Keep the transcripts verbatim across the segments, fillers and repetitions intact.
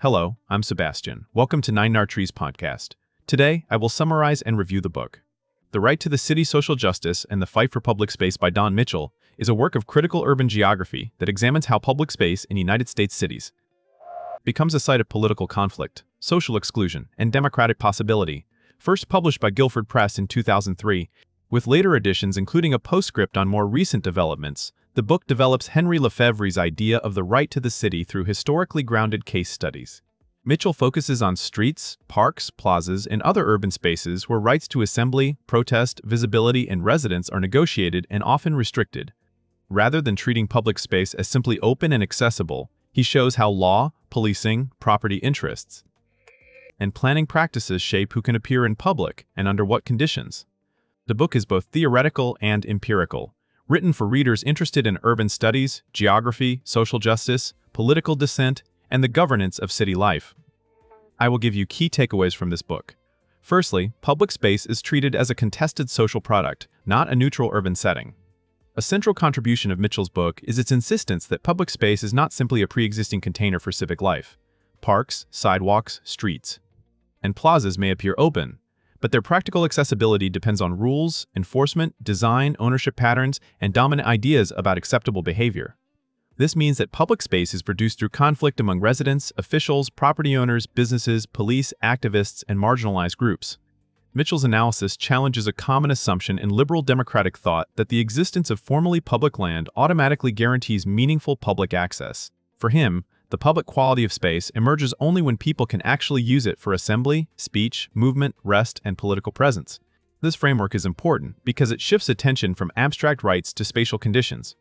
Hello, I'm Sebastian. Welcome to Nine Nartrees podcast. Today, I will summarize and review the book. The Right to the City: Social Justice and the Fight for Public Space by Don Mitchell is a work of critical urban geography that examines how public space in United States cities becomes a site of political conflict, social exclusion, and democratic possibility. First published by Guilford Press in two thousand three, with later editions including a postscript on more recent developments, the book develops Henry Lefebvre's idea of the right to the city through historically grounded case studies. Mitchell focuses on streets, parks, plazas, and other urban spaces where rights to assembly, protest, visibility, and residence are negotiated and often restricted. Rather than treating public space as simply open and accessible, he shows how law, policing, property interests, and planning practices shape who can appear in public and under what conditions. The book is both theoretical and empirical, written for readers interested in urban studies, geography, social justice, political dissent, and the governance of city life. I will give you key takeaways from this book. Firstly, public space is treated as a contested social product, not a neutral urban setting. A central contribution of Mitchell's book is its insistence that public space is not simply a pre-existing container for civic life. Parks, sidewalks, streets, and plazas may appear open, but their practical accessibility depends on rules, enforcement, design, ownership patterns, and dominant ideas about acceptable behavior. This means that public space is produced through conflict among residents, officials, property owners, businesses, police, activists, and marginalized groups. Mitchell's analysis challenges a common assumption in liberal democratic thought that the existence of formally public land automatically guarantees meaningful public access. For him, the public quality of space emerges only when people can actually use it for assembly, speech, movement, rest, and political presence. This framework is important because it shifts attention from abstract rights to spatial conditions.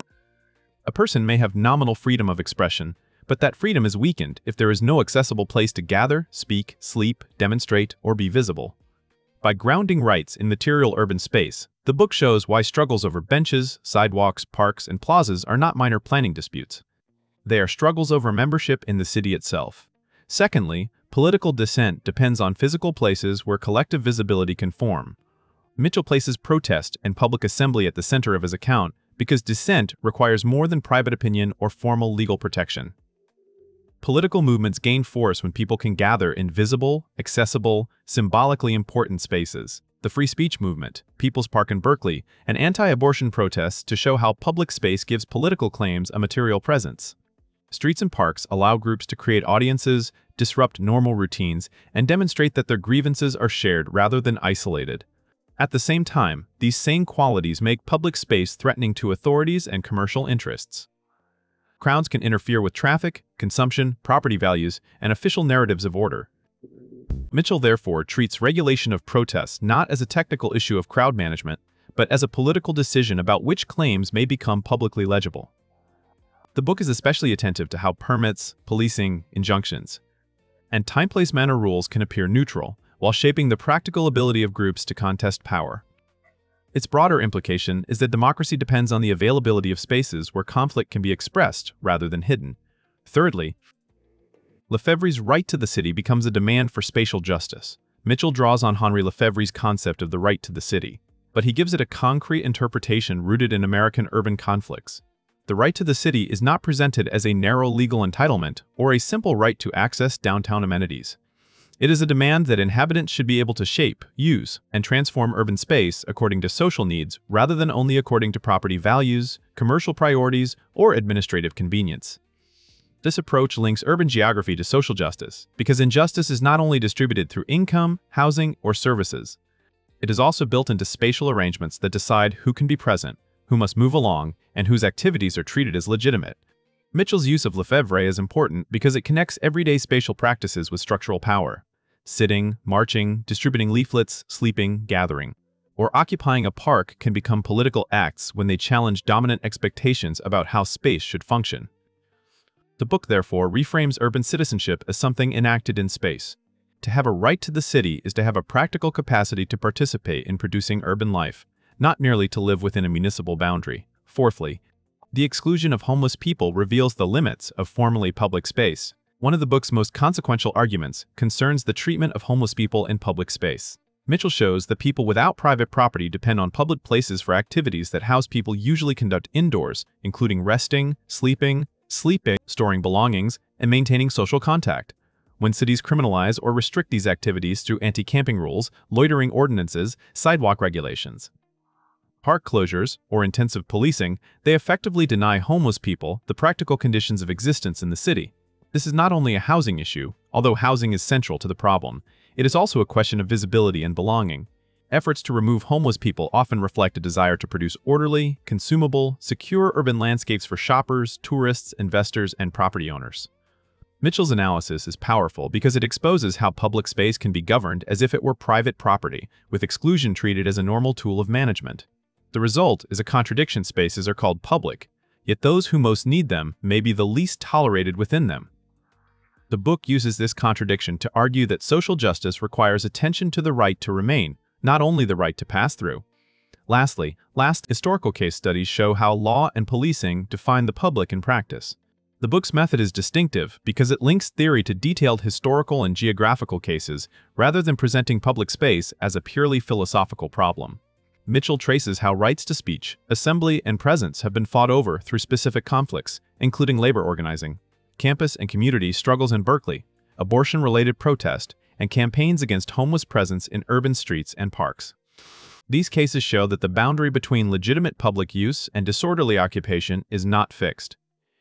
A person may have nominal freedom of expression, but that freedom is weakened if there is no accessible place to gather, speak, sleep, demonstrate, or be visible. By grounding rights in material urban space, the book shows why struggles over benches, sidewalks, parks, and plazas are not minor planning disputes. They are struggles over membership in the city itself. Secondly, political dissent depends on physical places where collective visibility can form. Mitchell places protest and public assembly at the center of his account because dissent requires more than private opinion or formal legal protection. Political movements gain force when people can gather in visible, accessible, symbolically important spaces. The free speech movement, People's Park in Berkeley, and anti-abortion protests to show how public space gives political claims a material presence. Streets and parks allow groups to create audiences, disrupt normal routines, and demonstrate that their grievances are shared rather than isolated. At the same time, these same qualities make public space threatening to authorities and commercial interests. Crowds can interfere with traffic, consumption, property values, and official narratives of order. Mitchell therefore treats regulation of protests not as a technical issue of crowd management, but as a political decision about which claims may become publicly legible. The book is especially attentive to how permits, policing, injunctions, and time, place, manner rules can appear neutral, while shaping the practical ability of groups to contest power. Its broader implication is that democracy depends on the availability of spaces where conflict can be expressed rather than hidden. Thirdly, Lefebvre's right to the city becomes a demand for spatial justice. Mitchell draws on Henry Lefebvre's concept of the right to the city, but he gives it a concrete interpretation rooted in American urban conflicts. The right to the city is not presented as a narrow legal entitlement or a simple right to access downtown amenities. It is a demand that inhabitants should be able to shape, use, and transform urban space according to social needs rather than only according to property values, commercial priorities, or administrative convenience. This approach links urban geography to social justice because injustice is not only distributed through income, housing, or services. It is also built into spatial arrangements that decide who can be present, who must move along, and whose activities are treated as legitimate. Mitchell's use of Lefebvre is important because it connects everyday spatial practices with structural power. Sitting, marching, distributing leaflets, sleeping, gathering, or occupying a park can become political acts when they challenge dominant expectations about how space should function. The book, therefore, reframes urban citizenship as something enacted in space. To have a right to the city is to have a practical capacity to participate in producing urban life, not merely to live within a municipal boundary. Fourthly, the exclusion of homeless people reveals the limits of formally public space. One of the book's most consequential arguments concerns the treatment of homeless people in public space. Mitchell shows that people without private property depend on public places for activities that house people usually conduct indoors, including resting, sleeping, sleeping, storing belongings, and maintaining social contact. When cities criminalize or restrict these activities through anti-camping rules, loitering ordinances, sidewalk regulations, park closures, or intensive policing, they effectively deny homeless people the practical conditions of existence in the city. This is not only a housing issue, although housing is central to the problem. It is also a question of visibility and belonging. Efforts to remove homeless people often reflect a desire to produce orderly, consumable, secure urban landscapes for shoppers, tourists, investors, and property owners. Mitchell's analysis is powerful because it exposes how public space can be governed as if it were private property, with exclusion treated as a normal tool of management. The result is a contradiction. Spaces are called public, yet those who most need them may be the least tolerated within them. The book uses this contradiction to argue that social justice requires attention to the right to remain, not only the right to pass through. Lastly, last historical case studies show how law and policing define the public in practice. The book's method is distinctive because it links theory to detailed historical and geographical cases rather than presenting public space as a purely philosophical problem. Mitchell traces how rights to speech, assembly, and presence have been fought over through specific conflicts, including labor organizing, campus and community struggles in Berkeley, abortion-related protest, and campaigns against homeless presence in urban streets and parks. These cases show that the boundary between legitimate public use and disorderly occupation is not fixed.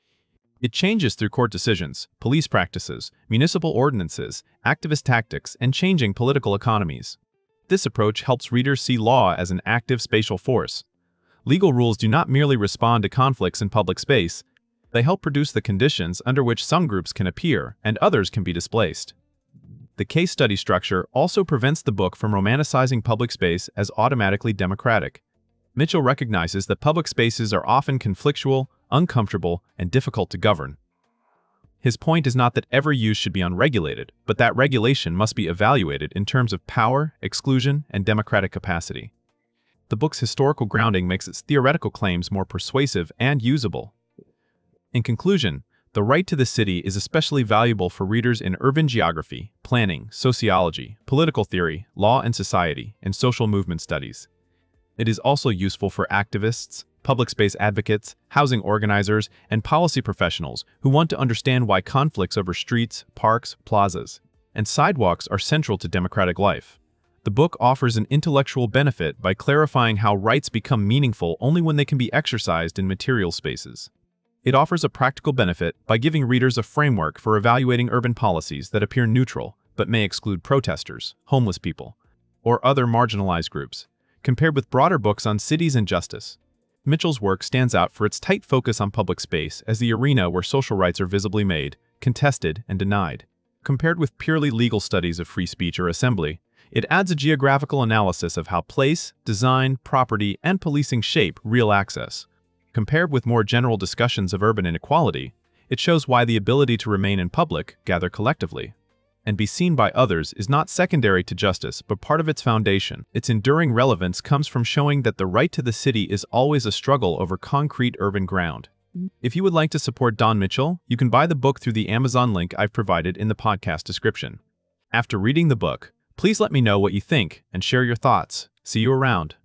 It changes through court decisions, police practices, municipal ordinances, activist tactics, and changing political economies. This approach helps readers see law as an active spatial force. Legal rules do not merely respond to conflicts in public space, they help produce the conditions under which some groups can appear and others can be displaced. The case study structure also prevents the book from romanticizing public space as automatically democratic. Mitchell recognizes that public spaces are often conflictual, uncomfortable, and difficult to govern. His point is not that every use should be unregulated, but that regulation must be evaluated in terms of power, exclusion, and democratic capacity. The book's historical grounding makes its theoretical claims more persuasive and usable. In conclusion, The Right to the City is especially valuable for readers in urban geography, planning, sociology, political theory, law and society, and social movement studies. It is also useful for activists, public space advocates, housing organizers, and policy professionals who want to understand why conflicts over streets, parks, plazas, and sidewalks are central to democratic life. The book offers an intellectual benefit by clarifying how rights become meaningful only when they can be exercised in material spaces. It offers a practical benefit by giving readers a framework for evaluating urban policies that appear neutral but may exclude protesters, homeless people, or other marginalized groups, compared with broader books on cities and justice. Mitchell's work stands out for its tight focus on public space as the arena where social rights are visibly made, contested, and denied. Compared with purely legal studies of free speech or assembly, it adds a geographical analysis of how place, design, property, and policing shape real access. Compared with more general discussions of urban inequality, it shows why the ability to remain in public, gather collectively, and be seen by others is not secondary to justice but part of its foundation. Its enduring relevance comes from showing that the right to the city is always a struggle over concrete urban ground. If you would like to support Don Mitchell, you can buy the book through the Amazon link I've provided in the podcast description. After reading the book, please let me know what you think and share your thoughts. See you around.